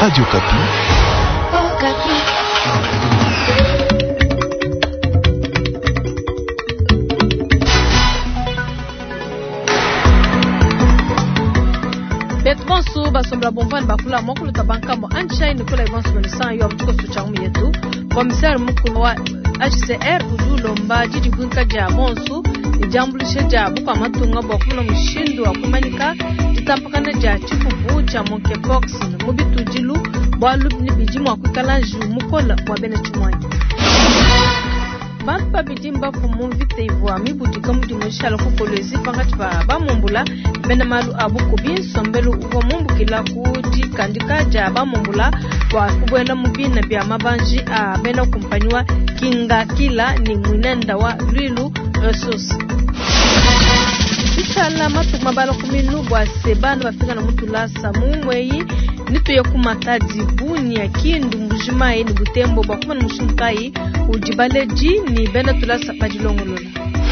Radio Kapi. Kapi. Betwansu basombla bomvani bakula mokulu tabanka mo anchai nikola ibansu banisan yo abtuko suchamu yetu. Komisari mkulu wa HCR ujulomba jiji bunka ja monsu ijambulishe ja buka matunga bokula mushindu wa kumanika jitampakana ja chifubu cha monkeypox mubitu jilu bwalup ni bijimu wa kukalanju mukola wabene chumwanyi. Bantu babidimba fumu vite ivwa mibudika mudi mwishalo kukolezi pangati ba mumbula benda malu abuko bin sombelu uvo mumbukila kuji kandika ja ba mumbula kwa kubwela mubina bya mabanji benda kumpanywa kinga kila ni mwinenda wa Lwilu resource. Inshallah matuma bala kuminu bwa sebana bafika na mutula samumweyi nito yokumataji buni ya kindu mbujimayi ni butembo bakuma na mushunkai ujibaleji ni benda tulasa pajilongolola.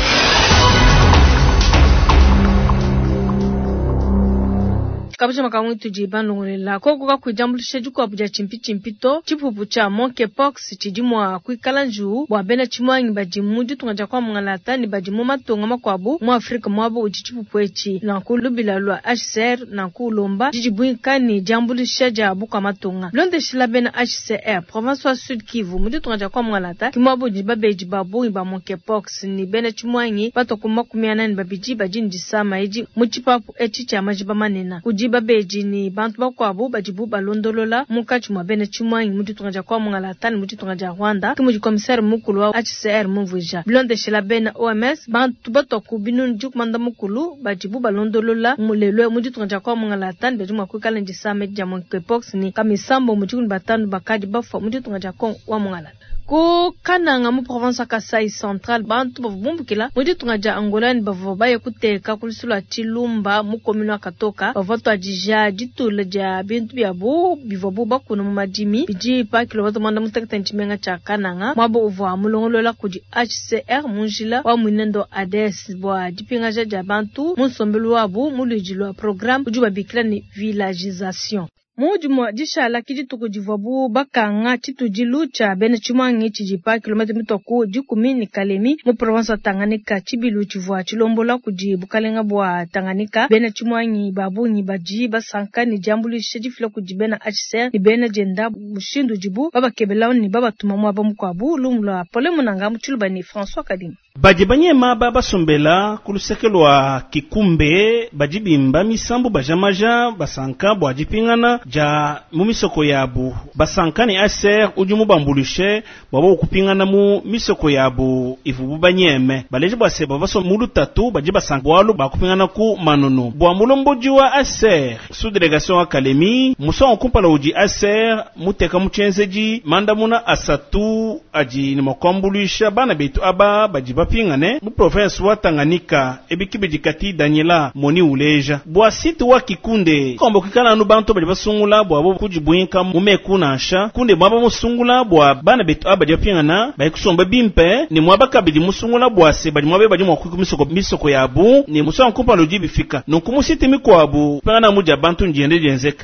Kabisha makamu tujiba nongolela koko ka kujambulisha juko abuja chimpito chipupu cha monkeypox chijimwa kuikalanju bwa bena chimwanyi bajimuju tungaja kwa mngalata ni bajimu matonga makwabu mu Afrika mwabo uchipupu echi na kulubila lwa HCR na kulomba jijibuika ni jambulisha jabu kwa matonga blonde shila bena HCR province wa Sud Kivu muju tungaja kwa mngalata kimwabo jibabeji babu iba monkeypox ni bena chimwanyi batokuma kumiana ni babiji bajini jisama eji muchipapu echi cha majiba manena babeji ni bantu bakwabu bajibu balondolola mukachi mwa bene chimwanyi muti tungaja kwa mngalatani muti tungaja Rwanda kimuji komisari mukulu wa HCR mvuja blonde shela bene OMS bantu batoku binun jukmanda mukulu bajibu balondolola mulelwe muti tungaja kwa mngalatani bajimu kwikala njisame ja monkeypox ni kamisambo muti batanu bakaji bafa muti tungaja kwa wa mngalata ko kananga mu province Kasai Central bantu bavumbukila muti tungaja Angola ni bavobaye kuteka kulisula chilumba mu komino akatoka bavoto ajija jitula ja bintu byabu bivobu bakuna mu majimi biji pa kilowato manda mutakata nchimenga cha kananga mwabo uva mulongolola kuji HCR munjila wa mwinendo ADS bwa dipinga ja bantu munsombelu wabu mulujilwa program ujuba bikila ni villagisation. Mujumwa jishala kijituku jivobu bakanga chitujilu cha bene chimwangi chijipa kilometer mitoku jikumi ni Kalemi mu province Tanganyika chibilu chivwa chilombola kujibukalenga bwa Tanganyika bene chimwangi babu ni baji basanka ni jambulishe jifila kujibena HCR ni bene jenda mushindu jibu baba kebelao ni baba tumamu abamukwabu lumula pole munanga mchuluba ni François Kadima. Bajibanye maba basombela kulusekelwa kikumbe bajibimba misambu bajamaja basanka bwa jipingana ja mumisoko yabu basanka ni HCR ujumu bambulishe babo kupingana mu misoko yabu ivubu banyeme baleje baseba baso mulu tatu bajiba sanka bwalu bakupingana ku manono bwa mulomboji wa HCR sous délégation wa Kalemi muso okumpala uji HCR muteka muchenzeji mandamuna asatu aji ni mokombulisha bana betu aba bajiba pingane mu province wa Tanganyika ebikibijikati Daniela Moni Uleja bwa situ wa kikunde kombo kikala nu bantu bajiba sungula bwa bo kujibwinka mu mekunasha kunde mwaba musungula bwa bana betu aba japingana bayikusomba bimpe ni mwaba kabidi musungula bwa se baji mwabe baji mwakuku misoko yabu ni muso ankupa loji bifika nukumusiti mikwabu pangana muja bantu njende jenzeka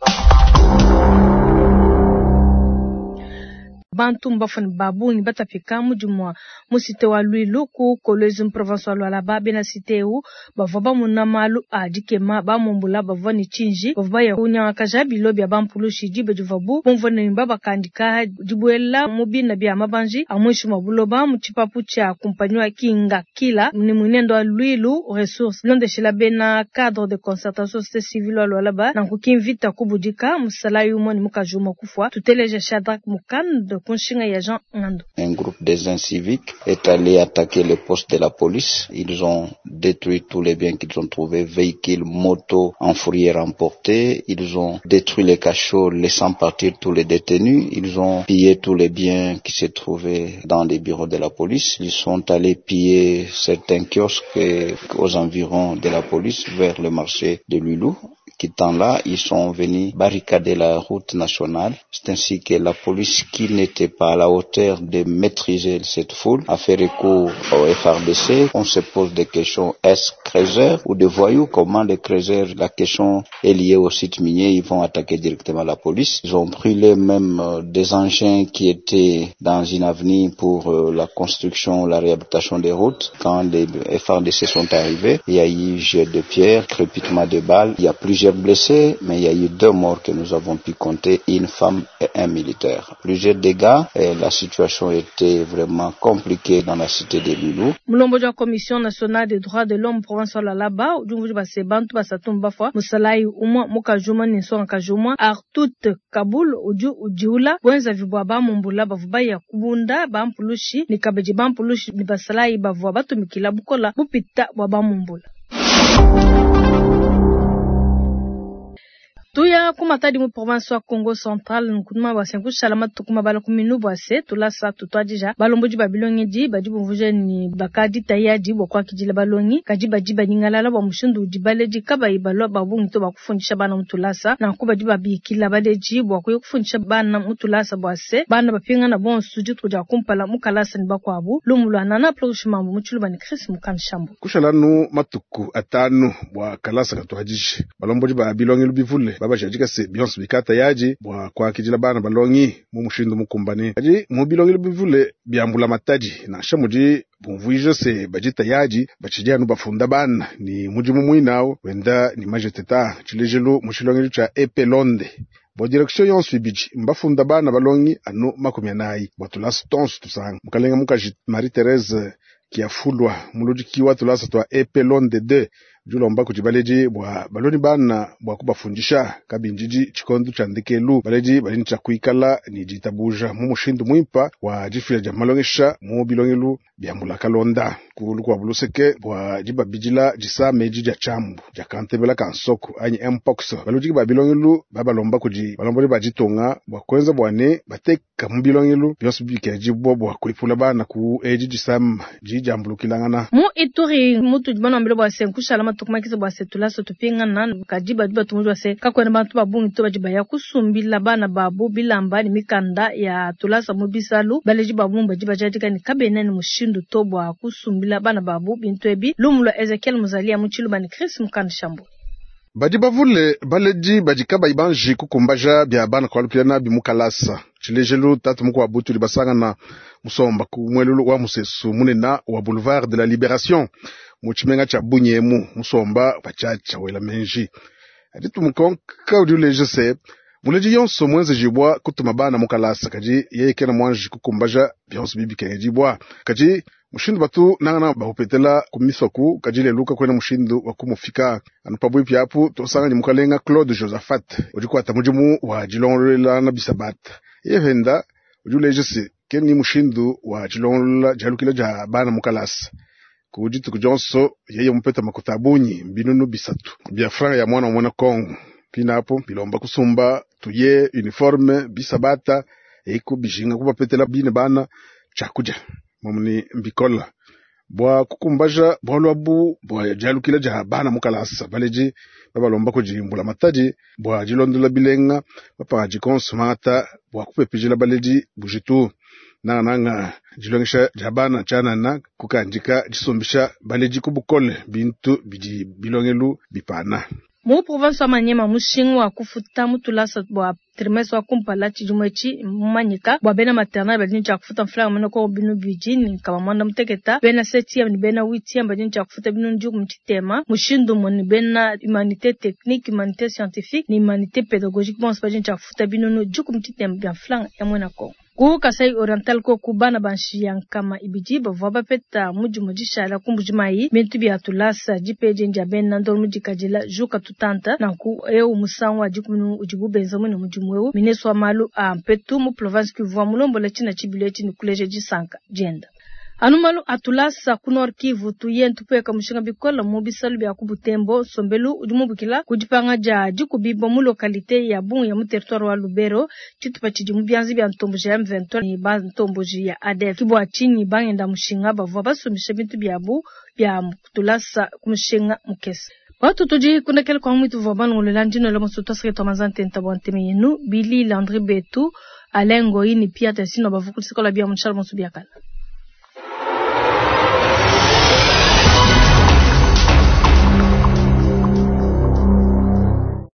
bantu mbafani babu ni batapika mujumwa musite wa Lwilu ku kolezi province wa Lualaba bena siteu bavoba munamalu adikema bamumbula bavani chinji bavoba ya kunya kajabi lobi ya bampulushi jibe juvabu mvone mbaba kandika jibuela mubina bya mabanji amwishu mabuloba muchipapu cha kumpanywa kinga kila ni munendo wa Lwilu resource londe shila bena cadre de concertation civile wa Lualaba na kukimvita kubudika musalayu moni mukajuma kufwa tuteleje Shadrach Mukand. Un groupe des inciviques est allé attaquer le poste de la police. Ils ont détruit tous les biens qu'ils ont trouvés, véhicules, motos, en fourrière emportés. Ils ont détruit les cachots, laissant partir tous les détenus. Ils ont pillé tous les biens qui se trouvaient dans les bureaux de la police. Ils sont allés piller certains kiosques aux environs de la police vers le marché de Lwilu. Quittant là, ils sont venus barricader la route nationale. C'est ainsi que la police, qui n'était pas à la hauteur de maîtriser cette foule, a fait recours au FARDC. On se pose des questions. Est-ce creuseurs ou de voyous. Comment les creuseurs, la question est liée au site minier, ils vont attaquer directement la police. Ils ont brûlé même des engins qui étaient dans une avenue pour la construction, la réhabilitation des routes. Quand les FARDC sont arrivés, il y a eu jet de pierre, crépitement de balles. Il y a plusieurs blessés, mais il y a eu 2 morts que nous avons pu compter, une femme et un militaire. Plusieurs dégâts et la situation était vraiment compliquée dans la cité de Lulu. Mulombo wa Commission nationale des droits de l'homme province la laba ujungu ba sebantu ba satumba fa musalai umwa mukajuma ninsonga kajuma artut kabul ujiula wenza vibwa ba mumbula bavuba ya kubunda ba mpulushi ni kabeji ba mpulushi ni basalai bavwa batumikila bukola bupita bwa ba mumbula. Tuya kumatadi mu province wa Congo Central nkuma ba senku salama tukuma bala kuminu bwase tulasa tutwajija balomboji babilongi di bajibu vuje ni bakadi tayaji bokwa kijila balongi kajiba jiba nyingala ba mushundu dibale di kaba ibalo babungi to bakufundisha bana mutulasa na kuba diba bikila badeji bokwa kufundisha bana mutulasa bwase bana bapinga na bon suju tuja kumpala mukalasa ni bakwabu lumulwana na ploshimambo muchuluba ni Chris Mukanshambo kushalanu matuku atanu bwa kalasa katwajiji balomboji babilongi lubivule baba jajika se Beyonce bikata yaji bwa kwa kijila bana balongi mumushindu mukumbani aji mubilongi bivule byambula mataji na shamuji bumvuije se bajita yaji bachijanu bafunda bana ni muji mumwinao wenda ni majeteta chilejelo mushilongi cha Epelonde bo direction yonsu biji mbafunda bana balongi ano makomyanayi bwatulasa tonsu tusanga mukalenga mukaji Marie Thérèse kiafulwa muludi kiwa tulasa twa Epelonde 2 julomba kujibaleji bwa baloni bana bwa kubafundisha kabinjiji chikondo chandikelu baleji balini cha kuikala ni jitabuja mumushindu mwimpa wa jifira jamalongesha mu bilongelu byambula kalonda kulu kwa buluseke bwa jiba bijila jisame jija chambu jakantebela kansoko anyi mpox baloji ba bilongelu babalomba kuji balombo bajitonga bwa kwenza bwane bateka mu bilongelu byose bikejibo bwa kuipula bana ku ejiji sam jijambulu kilangana mu Ituri mutu jibana mbilo bwa senkushala tukumakisa bwa setulaso tupinga nan kajiba diba tumujwa se kakwena bantu babungi to bajiba ya kusumbila bana babu bilamba ni mikanda ya tulasa mubisalu baleji babumba bajiba jadika ni kabene ni mushindu tobwa kusumbila bana babu bintu ebi lumulo Ezekiel Muzalia muchiluba ni Chris Mukanshambo bajiba vule baleji bajikaba ibanji kukumbaja bya bana kwalupilana bimukalasa chilejelu tatu muko abutu libasanga na musomba kumwelulu wa musesu munena wa boulevard de la Libération muchimenga cha bunyemu musomba bachacha wela menji aditu mukonka udileje se muleji yonso mwenze jibwa kutuma bana mukalasa kaji yeye kena mwanji kukumbaja byonso bibi kenjibwa kaji mushindu batu nangana bahupetela kumisoku kaji leluka kwena mushindu wakumufika anupabwi pyapu tosanga ni mukalenga Claude Josaphat ujikwata mujimu wa jilongolela na bisabata yevenda ujuleje se keni mushindu wa jilongolela jalukila ja bana mukalasa kujitu kujonso yeye mpeta makutabunyi binunu bisatu bya franga ya mwana Kongo pina hapo bilomba kusumba tuye uniforme bisabata eko bijinga kubapetela bine bana chakuja momni mbikola bwa kukumbaja bolwabu bwa jalukila ja bana mukalasa baleji babalomba kujimbula mataji bwa jilondola bilenga bapa jikonsumata bwa kupepijila baleji bujitu nanga jilongisha jabana chana na kukanjika jisombisha baleji kubukole bintu biji bilongelu bipana mu province wa Manyema mushingwa kufuta mutulasa bwa trimestre wa kumpala chijumwechi manyika bwa bena maternal badini cha kufuta mflanga meno ko binu bijini kama manda muteketa bena 7 ni bena 8 badini cha kufuta binu njugu mtitema mushindu moni bena humanité technique humanité scientifique ni humanité pédagogique bon badini cha kufuta binu njugu mtitema bya mflanga ya mwena ko ku Kasai Oriental ko kubana banshi yankama ibijiba vaba peta mujimujisha la kumbujimai bintu bya tulasa jipeje njaben nando mujikajila juka tutanta na ku eu musangwa jikunu ujibubenza mu mujimwewu mineswa malu a petu mu province Kivu mulombo la china chibileti ni kuleje jisanka jenda anumalu atulasa kunor Kivu tuyentu peka mushinga bikola mu bisalu bya kubutembo sombelu udumubukila kujipanga ja jikubibo mu lokalite ya bungu ya mu territoire wa Lubero chitupa chiji mu byanzi bya ntomboje ya M23 ni ba ntomboje ya ADF kibwa chini bangenda mushinga bavwa basumisha bintu byabu bya kutulasa kumushinga mukesa watu tuji kunekele kwa mwitu vabanu ngulelandino la masuta sri tomazante ntabwanteme yenu Billy Landry Betu Alengo ini pia tesino bavukutisikola bya mchalo msubiakala